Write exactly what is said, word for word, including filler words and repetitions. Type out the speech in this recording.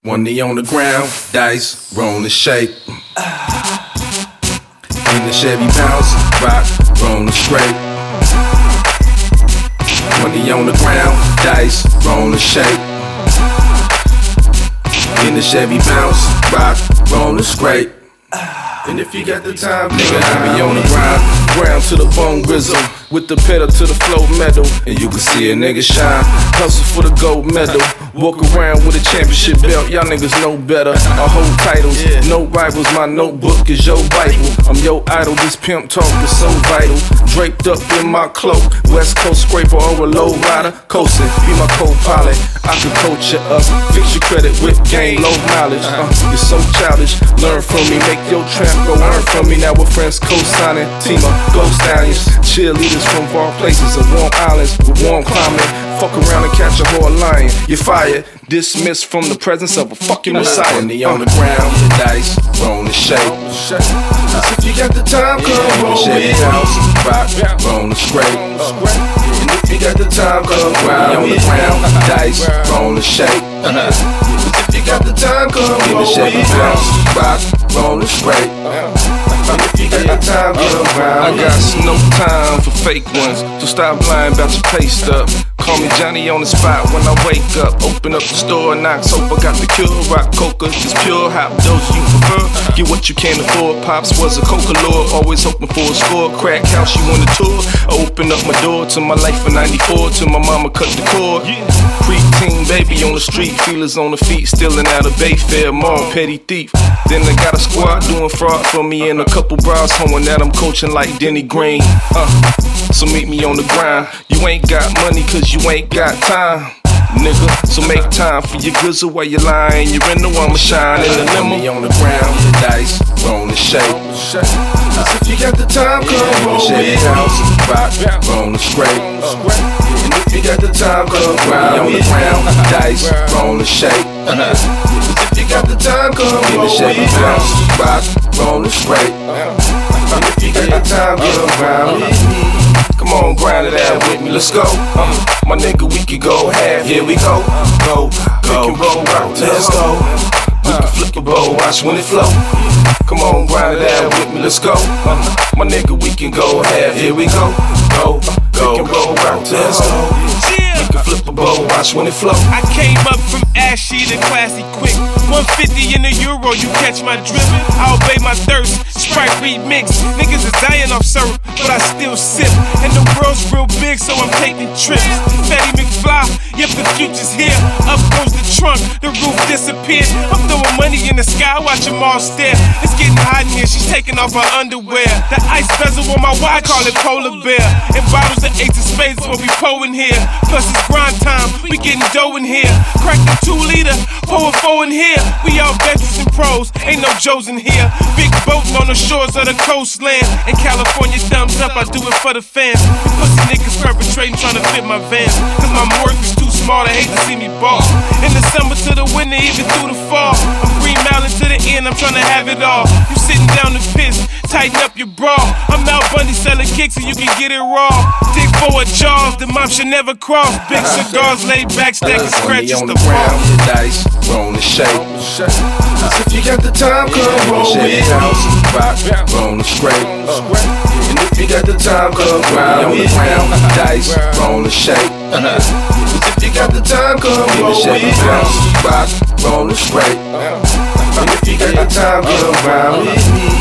One knee on the ground, dice, roll and shake. In the Chevy bounce, rock, roll and scrape. One knee on the ground, dice, roll and shake. In the Chevy bounce, rock, roll and scrape. And if you got the time, nigga, I be on the grind, ground to the bone grizzle, with the pedal to the flow metal, and you can see a nigga shine. Hustle for the gold medal, walk around with a championship belt. Y'all niggas know better. I hold titles, no rivals. My notebook is your Bible. I'm your idol. This pimp talk is so vital. Draped up in my cloak, West Coast scraper or a low rider, coasting. Be my co-pilot. I can coach you up, fix your credit with game, low mileage. Uh, you're so childish. Learn from me, make your tramp go earn from me. Now we're friends, co-signing. Team of ghost stallions, cheerleaders from far places of warm islands with warm climate. Fuck around and catch a whole lion. You're fired, dismissed from the presence of a fucking messiah. One knee on the ground, dice, roll and shake. If you got the time, come roll with it. Rock, roll and scrape. And if you got the time, come round on the ground, dice, roll and shake. If you got the time, come roll with it. Rock, roll and scrape. If you got the time, come round. I got no time for fake ones, so stop lying about your pay stub. Call me Johnny on the spot when I wake up. Open up the store, knock soap. I got the cure, rock coca, just pure hop. Those you prefer, get what you can afford. Pops was a coca lord, always hoping for a score. Crack house, you on the tour. I open up my door to my life in ninety-four, till my mama cut the cord. Pre-teen baby on the street, feelers on the feet, stealing out of Bayfair Mall, petty thief. Then I got a squad doing fraud for me and a couple bras hoeing that I'm coaching like Denny Green. Uh, so meet me on the grind. You ain't got money cause you ain't got time, nigga. So make time for your goods while you lying. You're in the one with shine in the limo. On the ground, dice, roll and shake. If you got the time, come roll with it. Rock, roll and scrape. And if you got the time, come round on the ground, dice, roll and shake. If you got the time, come roll with it. Rock, roll and scrape. And if you got the time, come round with me. Come on, grind it out with me, let's go. Uh, my nigga, we can go half, here we go. Go, go, we can roll out, let's go. We can flip a bowl, watch when it flow. Come on, grind it out with me, let's go. Uh, my nigga, we can go half, here we go. Go, go, we can roll out, let's go. We can flip a bowl, watch when it flow. I came up from ashy to classy quick. one fifty in the euro, you catch my drip. I obey my thirst, Sprite remix. Niggas is dying off syrup, but I still sip. And the world's real big, so I'm taking trips. Fatty McFly, yep, the future's here. Up goes the trunk, the roof disappeared. I'm throwing money in the sky, watch them all stare. It's getting hot in here, she's taking off her underwear. The ice bezel on my watch, call it polar bear. And bottles of eights of spades, what we pouring here. Plus it's grind time, we getting dough in here. Crack the two liter, pour a four in here. We all veterans and pros, ain't no Joes in here. Big boating on the shores of the coastland. In California, thumbs up, I do it for the fans. You pussy niggas perpetrating, trying to fit my vans. Cause my work is too small, they hate to see me ball. In the summer to the winter, even through the fall. I'm green mountain to the end, I'm trying to have it all. You sitting down the piss, tighten up your bra. I'm out Bundy selling kicks and you can get it raw. Dig forward jaws, the mom should never cross. Big cigars laid back, stacking scratches on the the fall. ground, dice, roll and shake. If you got the time, come roll with it. Rock, roll and scrape. And if you got the time, come round on the ground, dice, roll and shake. If you got the time, come roll with it. Rock, roll and scrape. And if you got the time, come round with me.